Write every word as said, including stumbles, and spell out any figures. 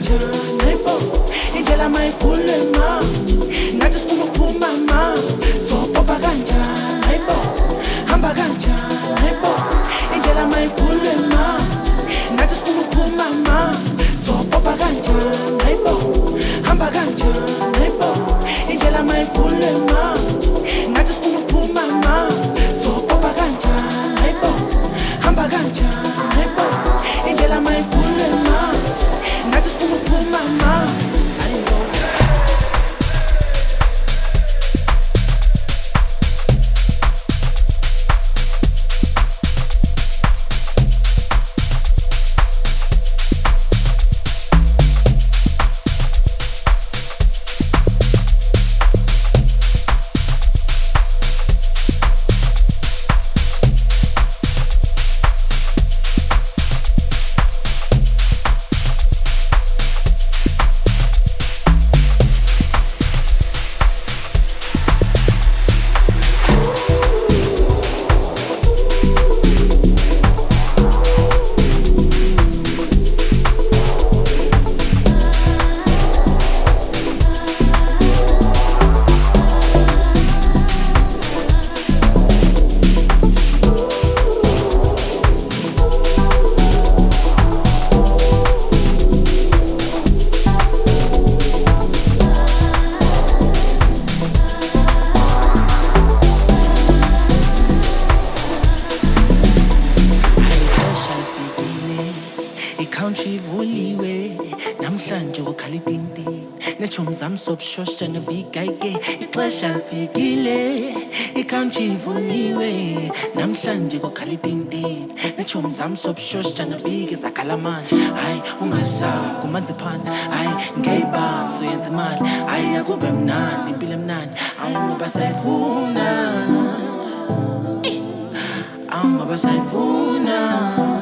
kanjani hayibo indlela mayivule ma nathi sifuna ukuphuma ma sobhopha kanjani hayibo hamba kanjani hayibo indlela mayivule ma nathi sifuna ukuphuma ma sobhopha kanjani hayibo hamba kanjani hayibo indlela mayivule ma nathi sifuna ukuphuma ma sobhopha kanjani hayibo hamba kanjani hayibo indlela mayivule ma nathi sifuna ukuphuma ma sobshosha navigayike ixesha lifikile ikhawunti ivuniwe namhlanje kokhala itintini nechomi zami sobshosha navike zakhala manje hayi ungasabi kumanzi phansi hayi ngeyibanzi uyenza imali hayi akube mnandi impilo emnandi awungoba sayifuna awungoba sayifuna